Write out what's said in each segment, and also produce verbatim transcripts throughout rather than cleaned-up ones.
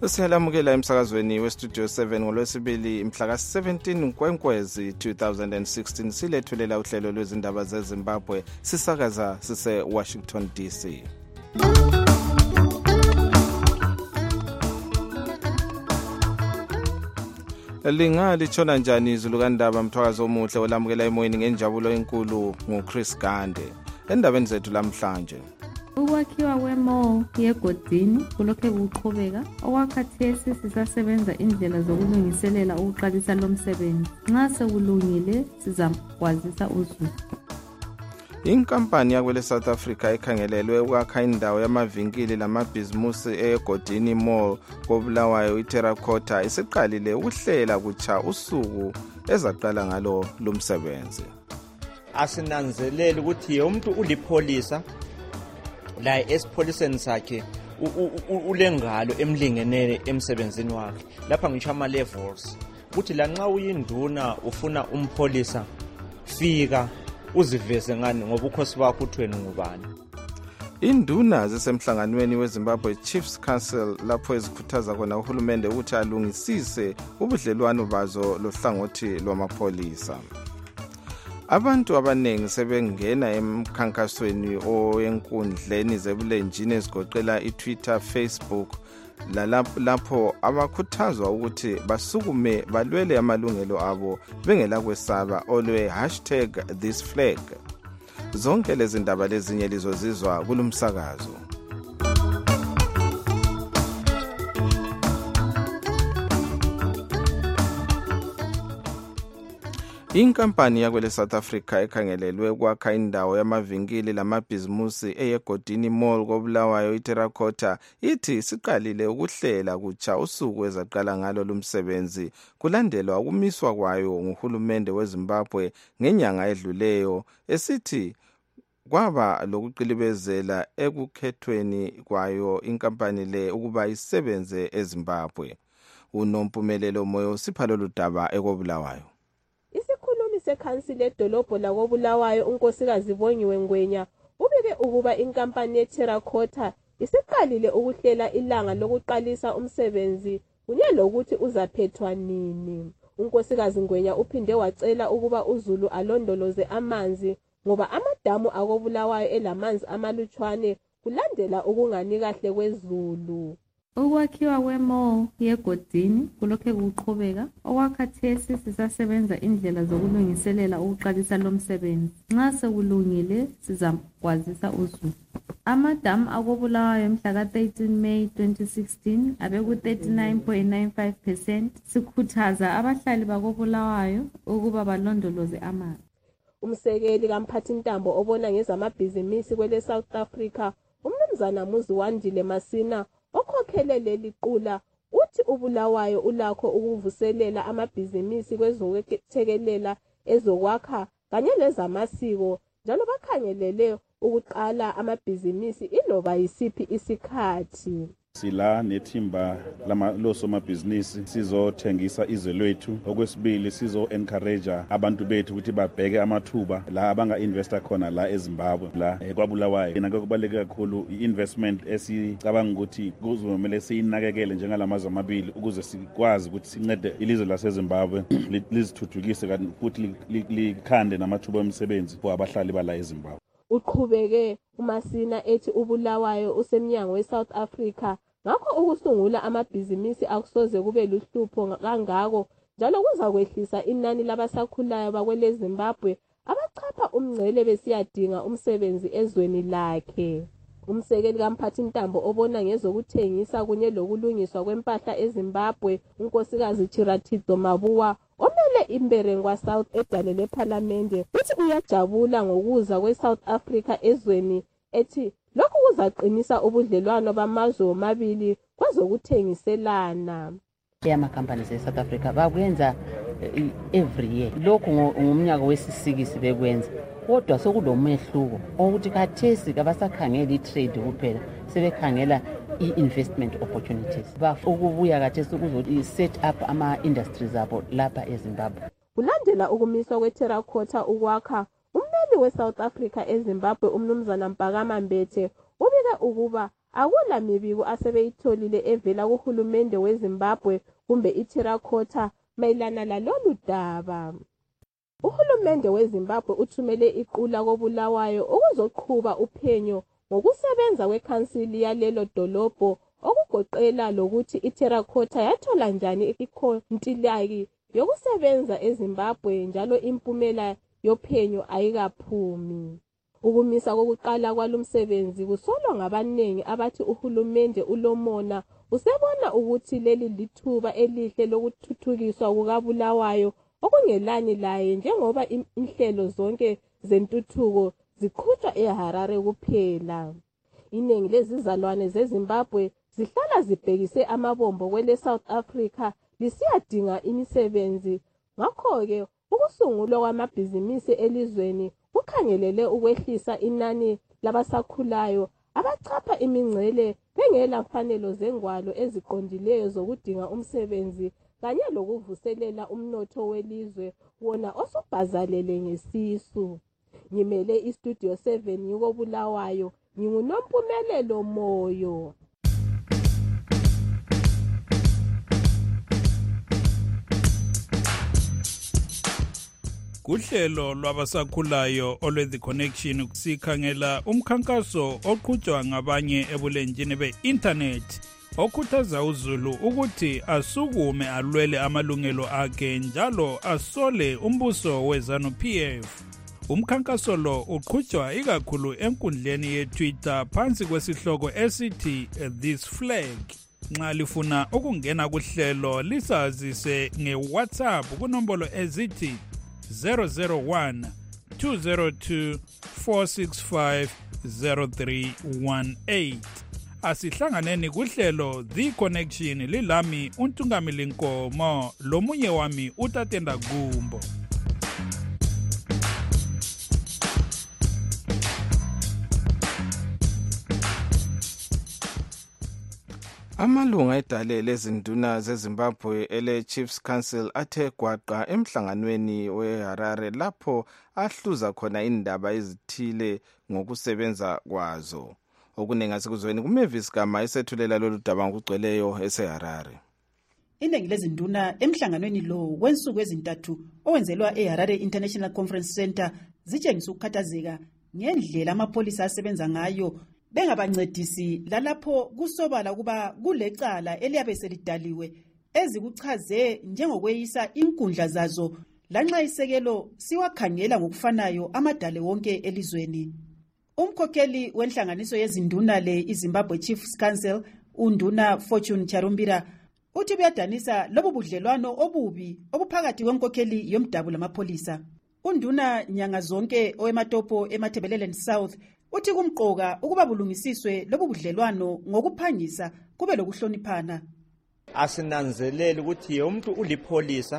Siyalamukela emsakazweni westudio seven ngolwesibili mhla ka seventeen Nkwenkwezi two thousand sixteen silethulela uhlelo lwezindaba zeZimbabwe sisakaza sise Washington D C. Lingali tshona njani izulu kandaba mthwakazo omuhle olamukela emoyeni ngenjabulo enkulu nguChris Gande. Endabeni zethu lamhlanje ukwakhiwa kwemall yegodini kulokhe kuqhubeka okwakhathesi sisasebenza indlela zokulungiselela ukuqalisa lo msebenzi. Nxa sekulungile sizakwazisa uzulu. Inkampani yakwele South Africa ekhangelelwe ukwakha indawo yamavinkili lamabhizimusi egodini mall koBulawayo iTerracotta isiqalile ukuhlela kutsha usuku ezaqala ngalo lumsebenzi. Asinanzelele ukuthi umuntu ulipholisa la esipholiseni sakhe ulengalo emlingenene emsebenzini wakhe. Lapha ngisho ama levels ukuthi la nxa uyinduna ufuna umpholisa fika uziveze ngani ngoba ukhosi bakho uthweni ngubani. Induna zisemhlanganweni weZimbabwe Chiefs Council lapho ezikhuthaza khona uhulumende ukuthi alungisise ubudlelwano bazo lohlangothi lwamapholisa. Abantu abanengi sebengena emkhankasweni oyenkundleni zebulenjini ezigoqela iTwitter, Facebook lapho abakhuthazwa ukuthi basukume balwele amalungelo abo bengela kwesaba olwe hashtag this flag. Zonke lezi ndaba lezinye lizozizwa kulumsakazo. Inkampani yakwele South Africa ekhangelelwe ukwakha indawo yamavinkili lamabhizimusi eyegodini mall koBulawayo iTerracotta ithi siqalile ukuhlela kutsha usuku ezaqala ngalo lumsebenzi kulandelwa ukumiswa kwayo nguhulumende weZimbabwe ngenyanga edluleyo esithi kwaba lokuqilibezela ekukhethweni kwayo inkampani le ukuba isebenze eZimbabwe. Unompumelelo Moyo siphala ludaba ekoBulawayo. Sekhansile edolobho lakoBulawayo unkosikazi Bongiwe Ngwenya ubike ukuba inkampani yeTerracotta isiqalile ukuhlela ilanga lokuqalisa umsebenzi kunye lokuthi uzaphethwa nini. Unkosikazi Ngwenya uphinde wacela ukuba uzulu alondoloze amanzi ngoba amadamu akoBulawayo elamanzi amalutshwane kulandela ukungani kahle kwezulu. Ukwakhiwa kwemall yegodini kulokhe kuqhubeka okwakhathesi sisasebenza indlela zokulungiselela ukuqalisa lo msebenzi. Nxa sekulungile sizakwazisa uzulu. Amadamu akoBulawayo mhla ka thirteen May twenty sixteen abeku thirty-nine point nine five percent. Sikhuthaza abahlali bakoBulawayo ukuba balondoloze amanzi. Umsekeli kamphathintambo obona ngezamabhizinisi kwele South Africa uMnumzana Muziwandile Masina okhokhele leli qula uthi uBulawayo ulakho ukuvuselela amabhizinisi kwezokwethekelela ezokwakha kanye lezamasiko njalo bakhangelele ukuqala amabhizinisi iloba yisiphi isikhathi. Sila nethimba lama losomabhizinisi sizothengisa izwe lethu. Okwesibili sizo encourage abantu bethu ukuthi babheke amathuba la abanga investor khona la eZimbabwe la kwaBulawayo. Yena kubaleka kakhulu iinvestment esicabanga ukuthi kuzomela siyinakekele njengalamazwe amabili ukuze sikwazi ukuthi sincede ilizwe laseZimbabwe lizithuthukise kanti futhi likhande namathuba omsebenzi kwabahlali bala eZimbabwe. Uqhubeke uMasina ethi uBulawayo usemnyango weSouth Africa ngakho ukusungula amabhizinisi akusoze kube luhlupho kangako njalo kuza kwehlisa inani labasakhulayo bakwele Zimbabwe abachapha umngcele besiyadinga umsebenzi ezweni lakhe. Umsekeli kamphathintambo obona ngezokuthengisa kunye lokulungiswa kwempahla eZimbabwe unkosikazi Chirathidzo Mabuwa omele Imberengwa South edale leParliamente uthi uyajabula ngokuza kweSouth Africa ezweni ethi lokhu kuzaqinisa ubudlelwano bamazwe omabili kwezokuthengiselana. Ama-companies eSouth Africa bakwenza every year. Lokhu ngomnyaka wesisikisi bekwenza. Kodwa sokulomehluko ukuthi khathesi abasakhangela i-trade kuphela sebekhangela i-investment opportunities. Ukubuya khathesi ukuzo-set up ama-industries abo lapha eZimbabwe. Kulandela ukumiswa kweTerracotta ukwakha ummeli we-South Africa eZimbabwe uMnumzana Mpakama Mbete ubike ukuba akula mibiko asebeyitholile evela kuhulumende weZimbabwe kumbe iTerracotta mayelana lalolu daba. Uhulumende weZimbabwe uthumele iqula koBulawayo ukuzoqhuba uphenyo ngokusebenza kwekhansili yalelo dolobho okugoqela lokuthi iTerracotta yathola njani ikhontilaki yokusebenza eZimbabwe njalo impumela yophenyo ayikaphumi. Ukumisa kokuqala kwalumsebenzi kusolwa ngabanengi abathi uhulumende ulomona usebona ukuthi leli lithuba elihle lokuthuthukiswa kukaBulawayo okungelani laye njengoba inhlelo zonke zentuthuko ziqhutshwa eHarare kuphela. Iningi lezizalwane zeZimbabwe zihlala zibhekise amabombo kwele South Africa lisiyadinga imisebenzi. Ngakho-ke ukusungulwa kwamabhizinisi elizweni kukhangelele ukwehlisa inani labasakhulayo abachapha imingcele bengela mfanelo zengwalo eziqondileyo zokudinga umsebenzi kanye lokuvuselela umnotho welizwe wona osubhazalele ngesisu. Ngimele iStudio seven yiko Bulawayo, nginguNompumelelo Moyo. Kuhlelo lwabasakhulayo olwe The Connection sikhangela umkhankaso oqhutshwa ngabanye ebulenjini be-internet okhuthaza uZulu ukuthi asukume alwele amalungelo akhe njalo asole umbuso weZANU-P F. Umkhankaso lo uqhutshwa ikakhulu enkundleni yeTwitter phansi kwesihloko esithi This Flag. Nxa lifuna ukungena kuhlelo lisazise ngeWhatsApp kunombolo ezithi zero zero one two zero two four six five zero three one eight. Asihlanganeni kuhlelo The Connection lilami uNtungamili Nkomo lomunye wami uTatenda Gumbo. Amalunga edale lezinduna zeZimbabwe ele Chiefs Council athe gwaqa emhlanganweni weHarare lapho ahluza khona indaba ezithile ngokusebenza kwazo. Okuningi asikuzweni kuMavis Gama esethulela lolu daba ngokugcweleyo eseHarare. Iningi lezinduna emhlanganweni lo wensuku ezintathu owenzelwa eHarare International Conference Center zitshengisa ukukhathazeka ngendlela amapolisa asebenza ngayo bengabancedisi lalapho kusobala kuba kulecala eliyabe selidaliwe ezikuchaze njengokweyisa inkundla zazo lanxa isekelo siwakhangela ngokufanayo amadale wonke elizweni. Umkhokheli wenhlanganiso yezinduna le iZimbabwe Chiefs Council unduna Fortune Charumbira uthi buyadanisa lobu budlelwano obubi obuphakathi kwenkokheli yomdabu lamapolisa. Unduna nyanga zonke owematopo eMathebeleleni South uthi kumqoka ukuba bulungisiswe lobu budlelwano ngokuphangisa kube lokuhloniphana. Asinanzelele ukuthi umuntu ulipolisa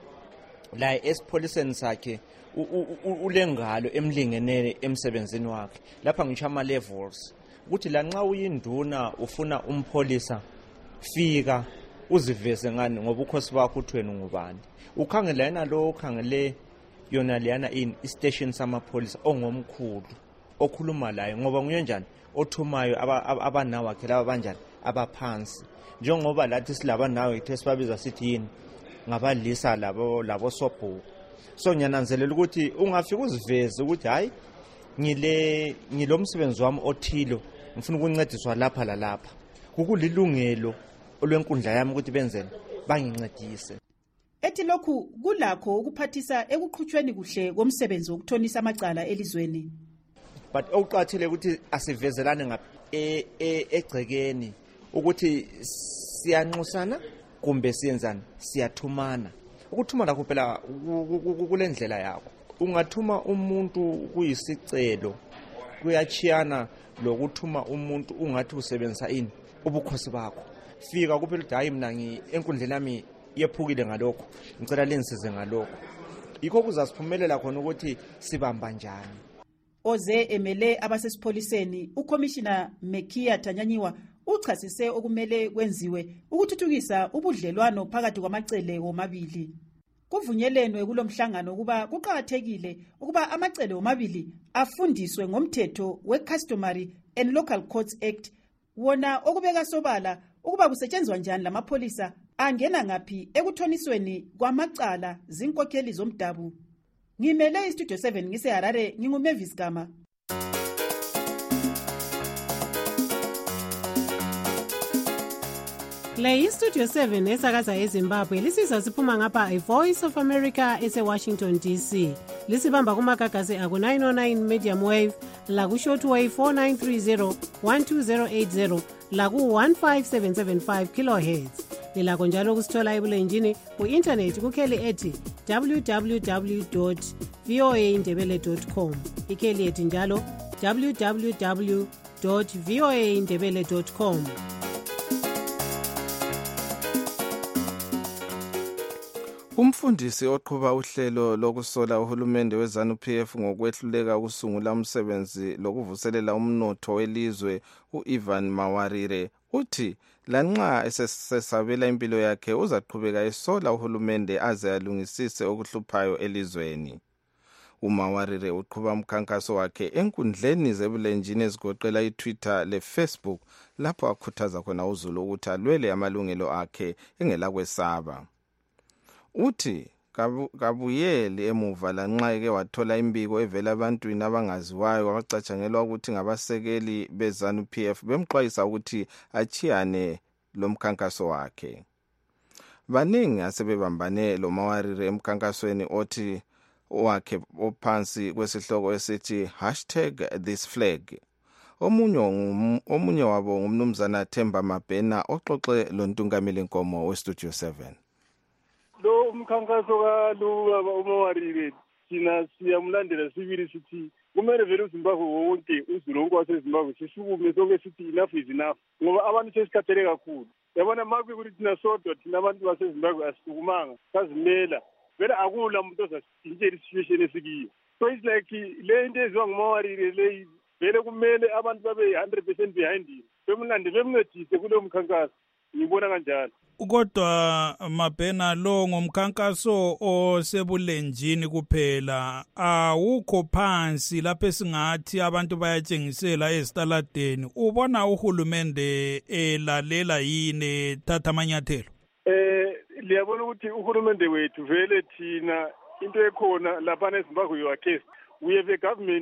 la esipholiseni sakhe ulengalo emlingenene emsebenzini wakhe. Lapha ngisho ama levels ukuthi la nxa uyinduna ufuna umpolisa fika uziveze ngani ngoba ukhosi bakho uthweni ngubani. Ukhangela yena lo ukhangele yona leyana in station samapolisa ongomkhulu okhuluma laye ngoba nguye njani othumayo abanawo akhe laba banjani abaphansi njengoba lathi silaba nawe ithe sibabizwa sithi yini ngabalisa labo labo sobho. So ngiyananzelela ukuthi ungafika uziveze ukuthi hayi ngile ngilomsebenzi wami othilo ngifuna ukuncediswa lapha lalapha kukulilungelo olwenkundla yami ukuthi benzele bangincedise. Ethi lokhu kulakho ukuphathisa ekuqhutshweni kuhle komsebenzi wokuthonisa amacala elizweni. But okuqathile ukuthi asivezelane ngapha egcekeni ukuthi siyanxusana kumbe siyenzana siyathumana. Ukuthumana kuphela kulendlela yakho. Ungathuma umuntu kuyisicelo kuyachiyana lokuthuma umuntu ungathi usebenzisa ini ubukhosi bakho. Fika kuphela ukuthi hayi mina ngi enkundleni yami yephukile ngalokho ngicela lengisize ngalokho. Yikho kuzasiphumelela khona ukuthi sibamba njani. Oze emele abasesipholiseni uCommissioner Mekia Tanyanyiwa uchasise okumele kwenziwe ukuthuthukisa ubudlelwano phakathi kwamacele womabili. Kuvunyelwenwe kulomhlangano kuba kuqhakathekile ukuba amacele womabili afundiswe ngomthetho weCustomary and Local Courts Act wona okubeka sobala ukuba kusetshenzwa njani lamapholisa angena ngaphi ekuthonisweni kwamacala zinkokheli zomdabu. Ngimele istudio seven ngiseHarare, nginguMavis Gama. Le istudio seven esakaza eZimbabwe lisiza siphuma ngapha iVoice of America eseWashington D C. Lisibamba kumagagasi aku nine oh nine medium wave, la ku shortwave four nine three zero one two zero eight zero, la ku one five seven seven five kilohertz. Lilakho njalo kusithola ebulenjini ku-internet kukheli ethi w w w dot v o a ndebele dot com. Ikheli ethi njalo w w w dot v o a ndebele dot com. Umfundisi oqhuba uhlelo lokusola uhulumende weZANU-P F ngokwehluleka ukusungula umsebenzi lokuvuselela umnotho welizwe u-Ivan Mawarire uthi lanxa esesabela impilo yakhe uzaqhubeka esola uhulumende aze alungisise okuhluphayo elizweni. uMawarire uqhuba umkhankaso wakhe enkundleni zebulenjini ezigoqela iTwitter leFacebook lapho akhuthaza khona uZulu ukuthi alwele amalungelo akhe engelakwesaba. Uthi kabuyeli emuva lanxa eke wathola imbiko evela abantwini abangaziwayo wacatshangelwa ukuthi ngabasekeli beZANU-P F bemxwayisa ukuthi achiyane lomkhankaso wakhe. Baningi asebebambane lo Mawarire emkhankasweni othi wakhe ophansi kwesihloko esithi hashtag this flag. Omunye omunye wabo ngumnumzana Themba Mabhena oxoxe lo Ntungamili Nkomo weStudio seven. Lo umkhankaso kaLuka uMawarire thina siyamlandela sibili sithi kumele vele uZimbabwe wonke uZulu wonke waseZimbabwe sisukume sonke sithi enough is enough ngoba abantu sesikhathele kakhulu. Yabona makubi ukuthi thina sodwa thina abantu baseZimbabwe asisukumanga sazimela vele akula umuntu ozasitshela isituation esikiyo. So it's like le into eziwa nguMawarire le vele kumele abantu babe one hundred percent behind him bemlande bemncedise kulo mkhankaso. Ngibona kanjalo. Kodwa Mabhena lo ngomkhankaso osebulenjini kuphela awukho phansi lapho esingathi abantu bayatshengisela ezitaladeni. Ubona uhulumende elalela yini thatha amanyathelo? Eh liyabona ukuthi uhulumende wethu vele thina into ekhona lapha eZimbabwe yakhe we have a government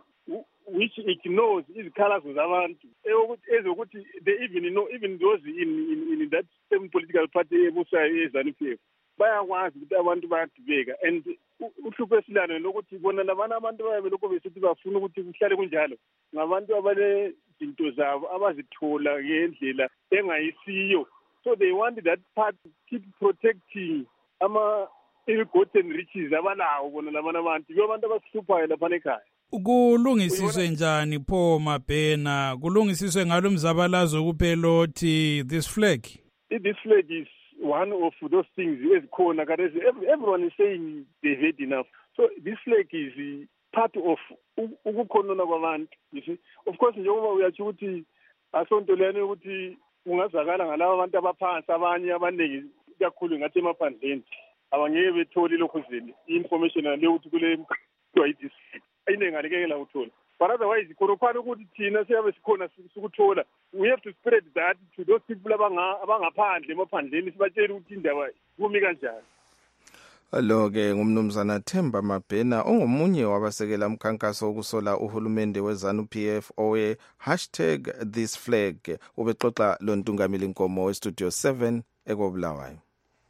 which ignores izikhalazwe zabantu ezokuthi they even know even those in in, in that same political party ebusayo eZANU-P F bayakwazi ukuthi abantu bayadibeka and uhlupho esilano lokuthi bona labana abantu bayabe lokho besithi bafuna ukuthi kuhlale kunjalo ngabantu abale zinto zabo abazithola ngendlela engayisiyo. So they want that part to keep protecting ama ill-gotten riches abalawo bona labana abantu abantu abasihluphayo lapha ekhaya. Kulungisiswe njani pho Mabhena? Kulungisiswe ngalo mzabalazo kuphela othi this flag? This flag is one of those things ezikhona kadezi everyone is saying they've had enough. So this flag is part of ukukhonona kwabantu. You see, of course njengoba uyathi ukuthi asonto lene ukuthi ungazakala ngalabo abantu abaphansi abanye abaningi kakhulu ngathi emaphandleni abangeke betholi lokho zini information le ukuthi kule this ayinengalekela uthola. But otherwise khona ukuthi thina siyabe sikhona sikuthola. We have to spread that to those people abanga abangaphandle emaphandleni sibatshela ukuthi indaba kumi kanjani. Lo ke ngumnumzana Themba Mabhena ongomunye wabasekela umkhankaso wokusola uhulumende weZANU-P F owe hashtag this flag ubexoxa lo Ntungamili Nkomo weStudio seven ekobulawayo.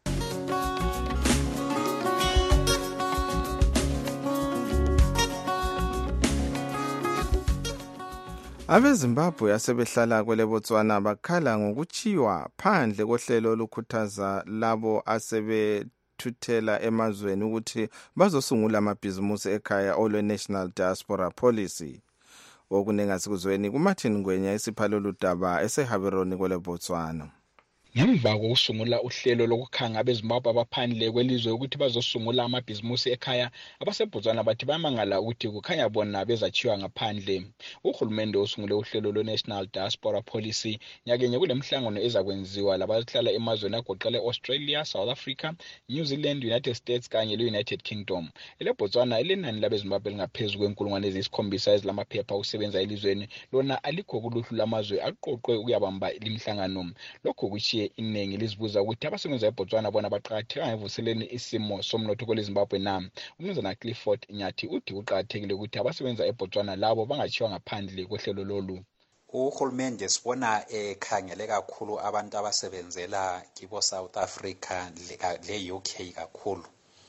AbeZimbabwe asebehlala kwele Botswana bakhala ngokuchiwa phandle kohlelo olukhuthaza labo asebe thuthela emazweni ukuthi bazosungula amabhizimusi ekhaya olwe National Diaspora Policy. Okunengasikuzweni kuMartin Ngwenya isiphalo ludaba eseHaberoni kwele Botswana. ngemva kokusungula uhlelo lokukhanga abeZimbabwe abaphandle kwelizwe ukuthi bazosungula amabhizimusi ekhaya, abaseBotswana bathi bayamangala ukuthi kukhanya bona bezachiwa ngaphandle. Uhulumende usungule uhlelo lwe-National Diaspora Policy nyakenye kule mhlangano ezakwenziwa labahlala emazweni agoqela Australia, South Africa, New Zealand, United States kanye le-United Kingdom. EleBotswana elenani labeZimbabwe lingaphezulu kwenkulungwane eziyisikhombisa ezilamaphepha ukusebenza elizweni, lona alikho kuluhlu lamazwe aqoqwe ukuyabamba limhlangano. Lokho kuchiye iningi lizibuza ukuthi abasebenza eBotswana bona baqhatheka ngevuseleni isimo somnotho kweleZimbabwe na. Umnumzana Clifford Nyathi uthi kuqhathekile ukuthi abasebenza eBotswana labo bangachiwa ngaphandle kohlelo lolu. Uhulumende sibona ekhangele kakhulu abantu abasebenzela kibo South Africa le U K kakhulu.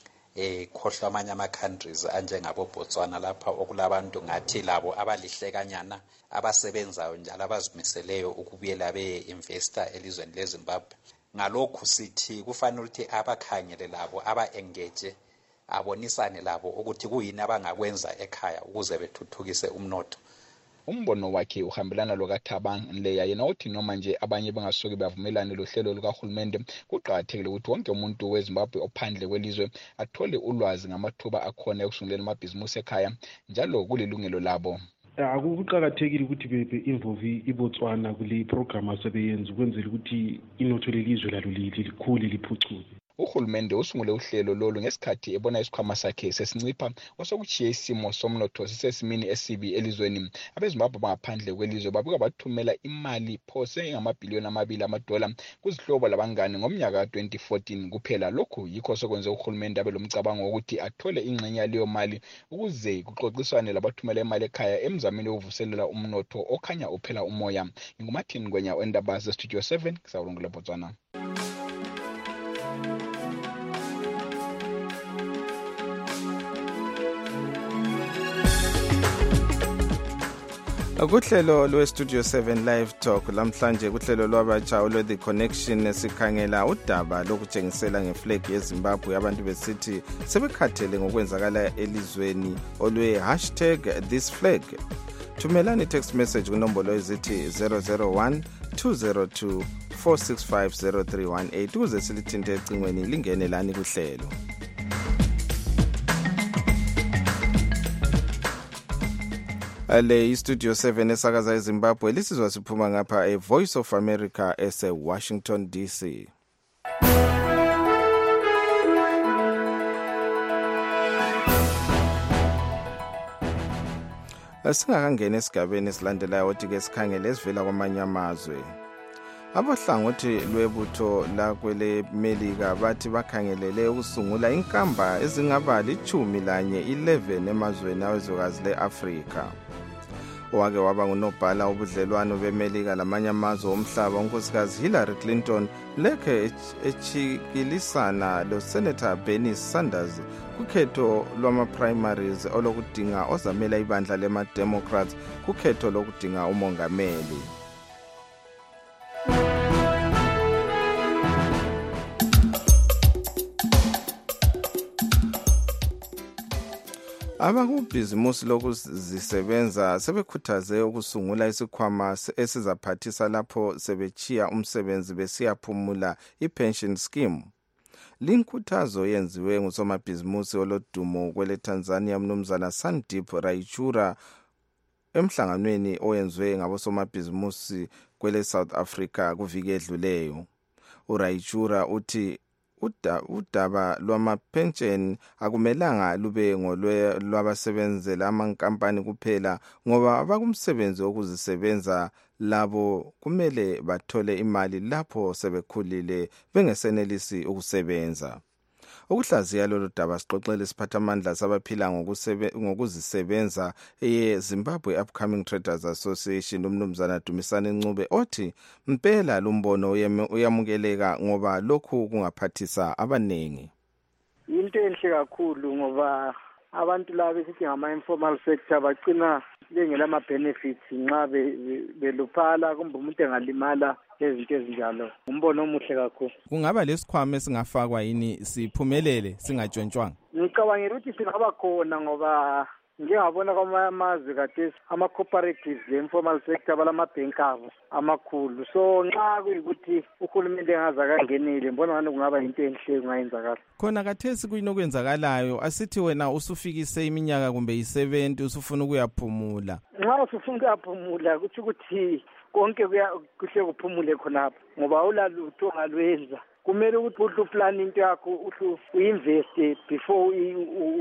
Eh khohlwa amanye ama countries anjengabo Botswana lapha okulabantu ngathi labo abalihlekanyana abasebenzayo njalo abazimiseleyo ukubuyela be-investor elizweni leZimbabwe. Ngalokho sithi kufanele ukuthi abakhangele labo aba-engage abonisane labo ukuthi kuyini abangakwenza ekhaya ukuze bethuthukise umnotho. Umbono wakhe uhambelana lokaThabang Nleya, yena uthi noma nje abanye bangasoke bavumelane lohlelo lukahulumende, kuqhathekile ukuthi wonke umuntu weZimbabwe ophandle kwelizwe athole ulwazi ngamathuba akhona ekusunguleni amabhizimusi ekhaya, njalo kulilungelo labo. Akuqhakathekile ukuthi be-involve iBotswana kule program asebeyenza ukwenzela ukuthi inotho lelizwe lalo likhule liphucuke. Uhulumende usungule uhlelo lolu ngesikhathi ebona isikhwama sakhe sesincipha osokuchiye isimo somnotho sisesimini esibi elizweni. AbeZimbabwe bangaphandle kwelizwe babuka bathumela imali phose ngamabhiliyoni amabili amadola kuzihlobo labangane ngomnyaka twenty fourteen kuphela. Lokhu yikho sokwenze uhulumende abe lomcabango ukuthi athole ingxenye leyo mali ukuze kuxoxiswane labathumela imali ekhaya emzameni wokuvuselela umnotho okhanya uphela umoya. Ngumathini Ngwenya wendaba ze Studio seven kusawulungile Botswana. Kuhlelo lwe-Studio seven Live Talk lamhlanje kuhlelo lwabatsha olwe-The Connection esikhangela udaba lokutshengisela ngeflag yeZimbabwe abantu besithi sebekhathele ngokwenzakala elizweni olwe hashtag this flag. Thumelani text message kunombolo ezithi zero zero one two zero two four six five zero three one eight ukuze silithinte ecingweni lingene lani kuhlelo. Ale iStudio seven esakaza eZimbabwe lisizwa siphuma ngapha eVoice of America ese Washington D C. Asingakangena esigabeni esilandelayo othi ke sikhangele esivela kwamanye amazwe. Abohlangothi lwebutho la kwele Melika bathi bakhangelele ukusungula inkamba ezingaba lichumi lanye eleven emazweni awezwekazi leAfrika. Owake waba ngunobhala ubudlelwano beMelika lamanye amazwe omhlaba unkosikazi Hillary Clinton lekhe echikilisana lo Senator Bernie Sanders kukhetho lwama primaries olokudinga ozamela ibandla lema Democrats kukhetho lokudinga umongameli. Abakubhizimusi lokuzisebenza sebekhuthaze ukusungula isikhwama esizaphathisa lapho sebechiya umsebenzi besiyaphumula ipension scheme. Linkuthazo yenziwe ngusomabhizimusi olodumo kwele Tanzania mnumzana Sandeep Raichura emhlanganweni oyenziwe ngabosomabhizimusi kwele South Africa kuviki edluleyo. uRaichura uthi udaba lwamapension akumelanga lube ngolwabasebenzela amankampani kuphela ngoba abakumsebenzi wokuzisebenza labo kumele bathole imali lapho sebekhulile bengesenelisi ukusebenza. Ukuhlaziya lolu daba sixoxele isiphathamandla sabaphila ngokuzisebenza eZimbabwe Upcoming Traders Association umnumzana Dumisani Ncube othi impela lumbono uyamukeleka ngoba lokhu kungaphathisa abanengi. Into enhle kakhulu ngoba abantu laba besithi ngama informal sector bagcina bengela ama benefits nxa beluphala kumbe umuntu engalimala lezinto ezinjalo. Umbono omuhle kakhulu. Kungaba lesikhwama esingafakwa yini siphumelele singatshontshwanga? Ngicabangela ukuthi singaba khona ngoba ngiyabona kwamazwe kade ama-cooperatives le-informal sector balamabhenki abo amakhulu. So nxa kuyikuthi uhulumende engaze akangenile mbona ngani kungaba yinto enhle kungayenzakala. Khona kathesi kuyinokwenzakalayo asithi wena usufikise iminyaka kumbe yi-seventy usufuna ukuyaphumula. Nxa usufuna ukuyaphumula kuthi ukuthi konke kuhle kuphumule khonapho ngoba ulalutho ongalwenza. Kumele ukuthi uhle uplan into yakho uhle uinveste before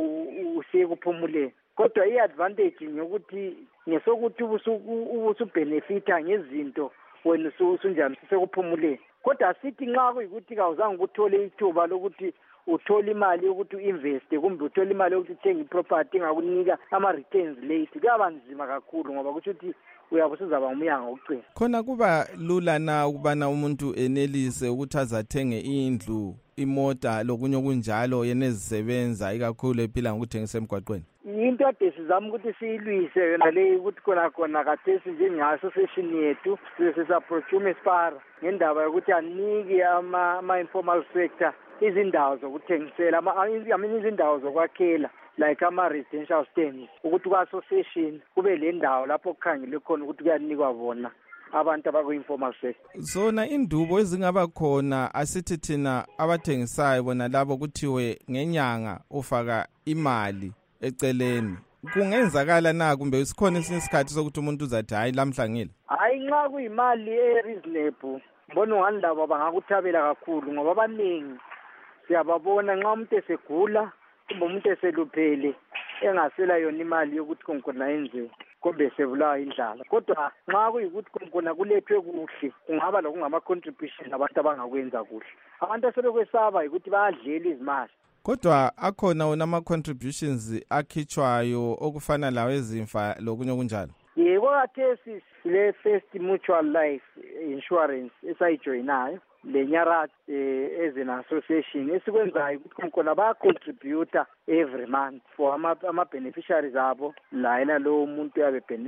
usiye kuphumuleni. Kodwa i-advantage ngokuthi ngesokuthi ubusubhenefitha ngezinto wena usunjani sisekuphumuleni. Kodwa sithi nxa kuyikuthi kawuzange ukuthole ithuba lokuthi uthola imali yokuthi uinveste kumbe uthola imali yokuthi uthenge iproperty engakunika ama-returns late kuyaba nzima kakhulu ngoba kusho ukuthi uyabe usuzaba umyanga ucina. Khona kuba lula na ukubana umuntu enelise ukuthi azathenge indlu, imota lokunye okunjalo yena ezisebenza ikakhulu ephila ngokuthengisa emgwaqweni? Into ade sizama ukuthi siyilwise yona le ukuthi khona khona kathesi njengaso session yethu sisapproach uMaspara ngendaba yokuthi anike ama-informal sector izindawo zokuthengisela ama izindawo zokwakhela like ama-residential stands ukuthi ku-association kube le ndawo lapho kukhangele khona ukuthi kuyanikwa bona abantu abaku-informal sector. Zona indubo ezingaba khona asithi thina abathengisayo bona labo kuthiwe ngenyanga ufaka imali eceleni. Kungenzakala na kumbe sikhona esinye isikhathi sokuthi umuntu uzathi hayi lamhla ngile? Hayi nxa kuyimali e-reasonable mbona ungani labo bangakuthabela kakhulu ngoba abaningi siyababona nxa umuntu esegula kumbe umuntu eseluphele engasela yona imali yokuthi konkona yenze kumbe sebulawa indlala. Kodwa nxa kuyikuthi konkona kulethwe kuhle kungaba lokungama-contribution abantu abangakwenza kuhle. Abantu asebekwesaba yikuthi bayadlela izimali. Kodwa akhona wona ama-contributions akhitshwayo okufana lawo ezimfa lokunye okunjalo? Yebo kathesi le First Mutual Life Insurance esayijoyinayo lenyara as an association esikwenzayo ukuthi khona baya-contributa every month for ama-beneficiaries abo layena lowo muntu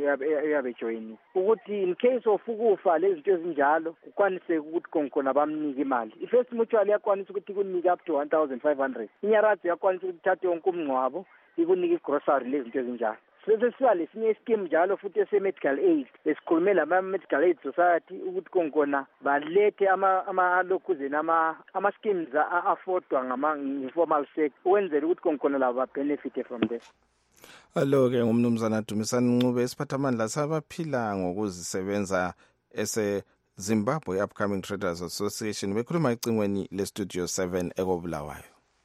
uyabe joyini ukuthi in case of ukufa lezinto ezinjalo kukwaniseke ukuthi khona bamnike imali. I-First Mutual iyakwanisa ukuthi ikunike up to one thousand five hundred. Inyarazi iyakwanisa ukuthi ithathe yonke umngcwabo ikunike i-grocery lezinto ezinjalo. Sesiba lesinye scheme njalo futhi ese-medical aid esikhulume lama-medical aid society ukuthi konkona balethe ama-lokuzeni ama-schemes a-affordwa ngama-informal sector ukwenzela ukuthi konkona labo ba-benefite from there. Alo-ke ngumnumzana Dumisani Ncube isiphathamandla sabaphila ngokuzisebenza ese-Zimbabwe Upcoming Traders Association bekhuluma ecingweni le-Studio seven ekobulawayo.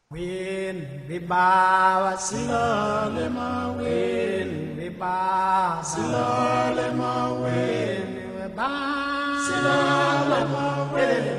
When we bow, silale ma when we bow, silale ma when we bow, silale ma when.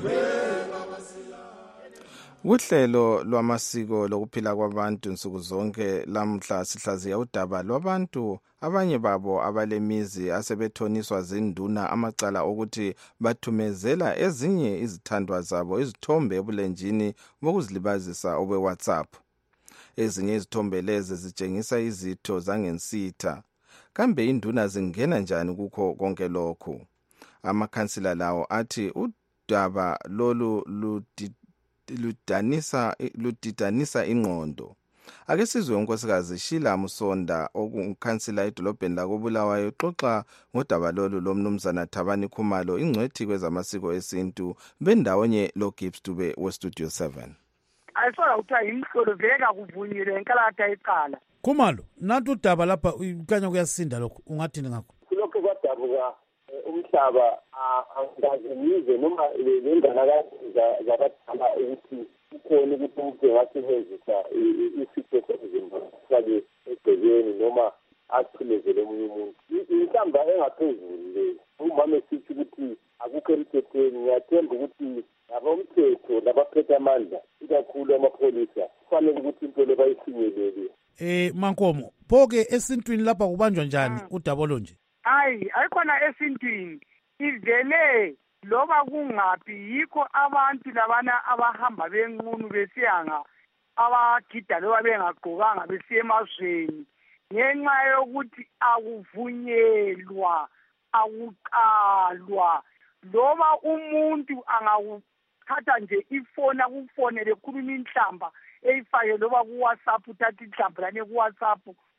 Uhlelo lwamasiko lokuphila kwabantu nsuku zonke lamhla sihlaziya udaba lwabantu abanye babo abalemizi asebethoniswa zinduna amacala ukuthi bathumezela ezinye izithandwa zabo izithombe ebulenjini bokuzilibazisa obe WhatsApp. Ezinye izithombe lezi zitshengisa izitho zangensitha. Kambe induna zingena njani kukho konke lokho? Amakhansila lawo athi udaba lolu ludi ludanisa ludidanisa ingqondo. Ake sizwe unkosikazi Sheila Musonda okukhansila edolobheni lakobulawayo xoxa ngodaba lolu lomnumzana Thabani Khumalo ingcwethi kwezamasiko esintu bendawonye lo Gibbs Dube we Studio seven. Ayisola ukuthi imhlolo veka kuvunyile enkalata icala. Khumalo nathi udaba lapha ukanya kuyasinda lokho ungathini ngakho? Lokho kwadabuka umhlaba angazize noma lengana zabadala ukuthi ukhona ukuthi umuntu engasebenzisa isitho somzimba sakhe egcekeni noma athulezele omunye umuntu. Inhlamba engaphezulu le umama esithi ukuthi akukho emthethweni. Ngiyathemba ukuthi abomthetho labaphethe amandla ikakhulu amapholisa kufanele ukuthi into le bayifinyelele. Eh Mankomo, phoke esintwini lapha kubanjwa njani udabolo nje? Hayi ayikhona esintwini ivele loba kungaphi yikho abantu labana abahamba benqunu besiyanga abagida loba bengagqokanga besiya emazweni ngenxa yokuthi akuvunyelwa akuqalwa loba umuntu angakuthatha nje ifoni akufonele khuluma inhlamba eyifake loba ku WhatsApp uthatha inhlamba lane ku WhatsApp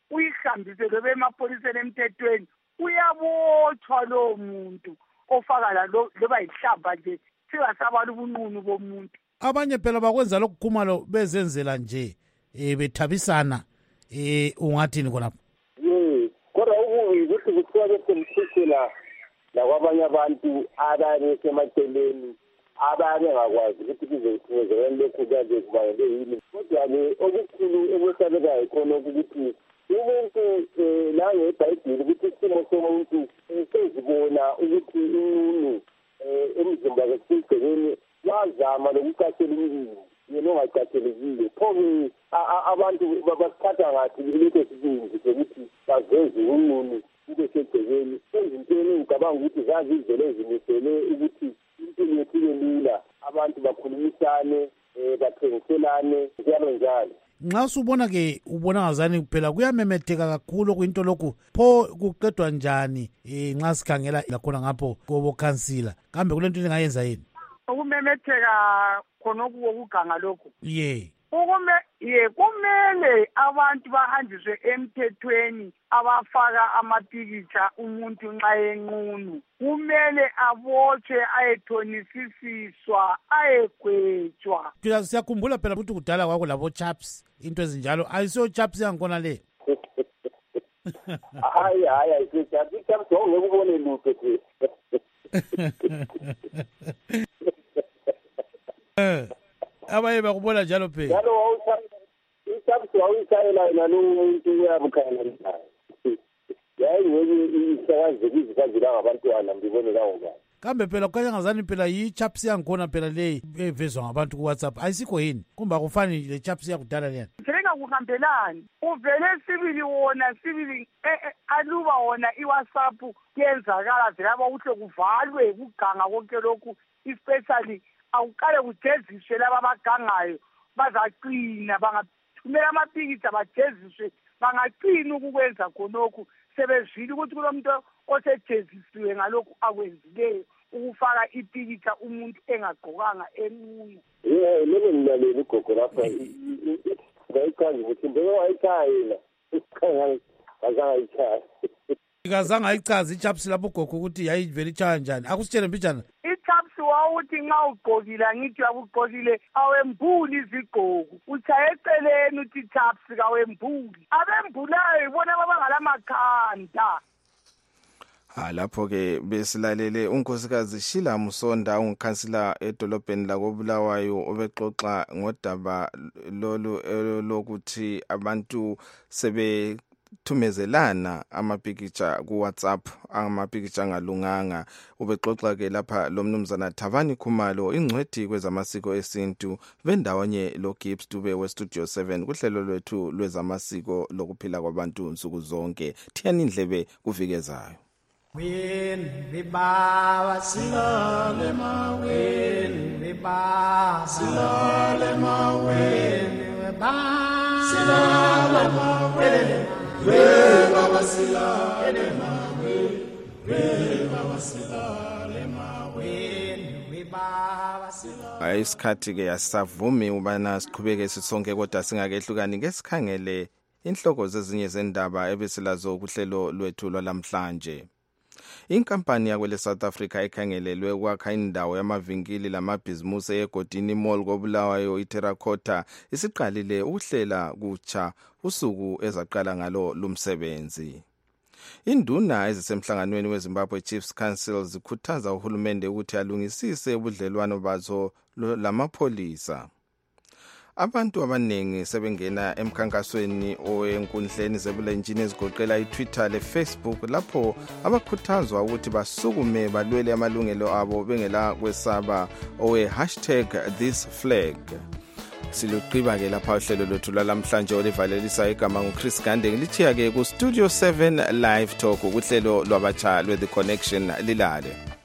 uyihambise lobe emapholiseni emthethweni uyabotshwa lowo muntu ofaka la loba yihlamba nje singasabala ubunqunu bomuntu. Abanye phela bakwenza lokhu khumalo bezenzela nje eh bethabisana eh ungathini khonapho? Yes, kodwa ukuyi ukuthi kuthiwa besemthethela lakwabanye abantu abanye semaceleni abanye ngakwazi ukuthi kuzokuthezela lokhu kaze kubayele yini. Kodwa-ke okukhulu ekwesabekayo ikhona ukuthi umuntu la ngeBhayibheli ukuthi isimo somuntu sezibona ukuthi umuntu emzimba wesigcekeni wazama lokucacela umlilo yena ongacathelekile. Pho-ke abantu basithatha ngathi ilokho esibindi sokuthi baveze umuntu kube segcekeni. Ezintweni ngicabanga ukuthi zazi izindlela ezimisele ukuthi impilo yethu ibe lula, abantu bakhulumisane, bathengiselane njalo njalo. Nxa usubona ke ubona ngazani kuphela kuyamemetheka kakhulu kuyinto lokhu, pho kuqedwa njani eh nxa sikhangela lakhona ngapho kobo councilor, kambe kulento engayenza yini? Ukumemetheka khonokho kokuganga lokho. Yeah. Ukume ye kumele abantu bahanjiswe emthethweni abafaka amapikitsha umuntu nxa enqunu. Kumele abotshwe ayethonisisiswa ayegwetshwa. Phela siyakhumbula phela ukuthi kudala kwakho labo chaps into ezinjalo, ayisiyo chaps yangkhona le. Hayi hayi ayisiyo chaps, chaps ongeke ubone lutho nje. Eh abaye bakubona njalo phela. Njalo wawuthanda wawuthayela nalo umuntu uyabukhanya naye. Yayi ngeke isakaze izikazila ngabantwana mbibone lawo ngani. Kambe phela kukhanya ngazani phela yi chaps yangikhona phela le evezwa ngabantu ku WhatsApp ayisikho yini? Kumba kufani le chaps yakudala lena. Njeka kuhambelani. Uvele sibili wona sibili aluba wona iWhatsApp yenzakala vela ukuthi kuvalwe kuganga konke lokhu especially awuqale kujeziswe laba abagangayo bazaqina bangathumela amapikitsha bajeziswe bangaqina ukukwenza khonokhu sebezwile ukuthi kulomuntu osejezisiwe ngalokhu akwenzileyo ukufaka ipikitsha umuntu engagqokanga enqunu. Yeah, lelo ngilalela ugogo lapha ngayichaza ukuthi mbeke wayichayela isikhangana azangayichaza ikazange ayichaza ichaps lapho ugogo ukuthi yayivele ichaya njani akusitshele mbijana. Ichaps wawuthi nxa ugqokile angithi yakugqokile awembuli izigqoko uchaye eceleni uthi chaps kawembuli abembulayo ibona abangalamakhanda. Ha lapho ke besilalele unkosikazi Sheila Musonda ungikhansila edolobheni lakoBulawayo obexoxa ngodaba lolu lokuthi abantu sebe thumezelana amapikitsha ku WhatsApp amapikitsha angalunganga. Ubexoxa ke lapha lo mnumzana Thavani Khumalo ingcwedi kwezamasiko esintu vendawonye lo Gibbs Dube we Studio seven kuhlelo lwethu lwezamasiko lokuphila kwabantu nsuku zonke. Thiyani indlebe kuvikezayo. Win biba silale mawen biba silale mawen biba silale mawen we baba silale mawen we baba silale mawen biba silale. Isikhathi ke yasavumi ubana siqhubeke sisonke kodwa singakehlukani ngesikhangele inhloko zezinye zendaba ebesilazo kuhlelo lwethu lwalamhlanje. Inkampani yakwele South Africa ekhangelelwe ukwakha indawo yamavinkili lamabhizimusi egodini mall koBulawayo iTerracotta isiqalile ukuhlela kutsha usuku ezaqala ngalo lumsebenzi. Induna ezisemhlanganweni weZimbabwe Chiefs Council zikhuthaza uhulumende ukuthi alungisise ubudlelwano bazo lamapholisa. Abantu abaningi sebengena emkhankasweni owenkundleni zebulenjini ezigoqela iTwitter leFacebook lapho abakhuthazwa ukuthi basukume balwele amalungelo abo bengela kwesaba owe hashtag this flag. Siluqiba ke lapha uhlelo lwethu lwalamhlanje olivalelisa igama nguChris Gande ngilithiya ke ku Studio seven Live Talk kuhlelo lwabatsha lwe The Connection lilale.